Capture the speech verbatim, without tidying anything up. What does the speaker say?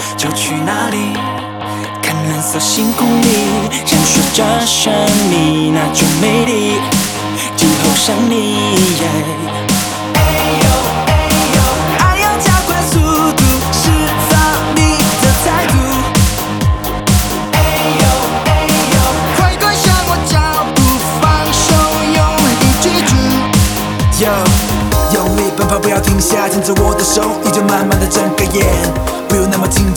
就去哪里？看蓝色星空里闪烁着神秘那种美丽，今后想你。爱要加快速度，释放你的态度。快跟上我脚步，放手用力记住。 Yo， 用力奔跑，不要停下，牵着我的手，你就慢慢的睁开眼，不用那么紧张。